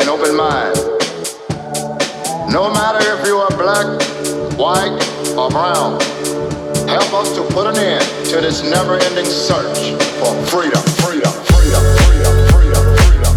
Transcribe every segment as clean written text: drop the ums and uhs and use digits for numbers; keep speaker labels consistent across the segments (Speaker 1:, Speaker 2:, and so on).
Speaker 1: an open mind. No matter if you are black, white, or brown, help us to put an end to this never-ending search for freedom, freedom, freedom, freedom, freedom, freedom.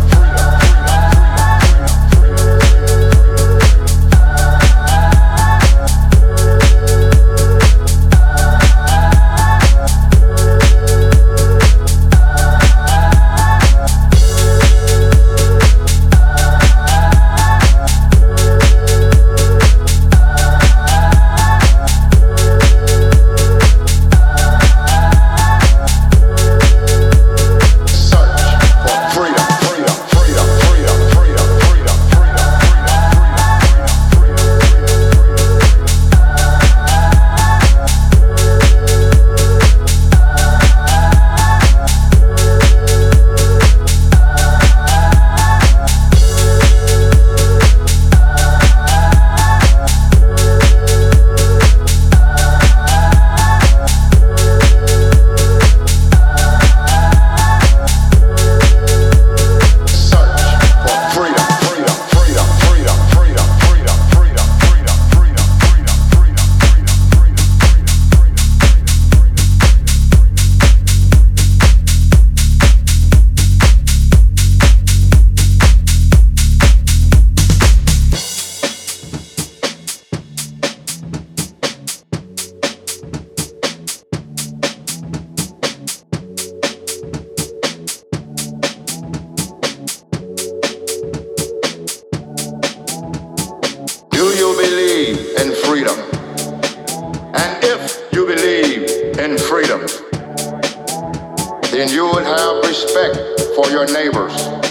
Speaker 1: Then you would have respect for your neighbors,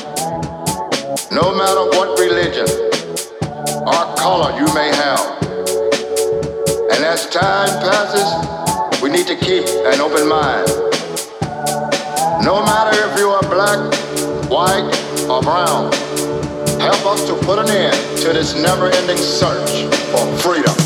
Speaker 1: no matter what religion or color you may have. And as time passes, we need to keep an open mind. No matter if you are black, white, or brown, help us to put an end to this never-ending search for freedom.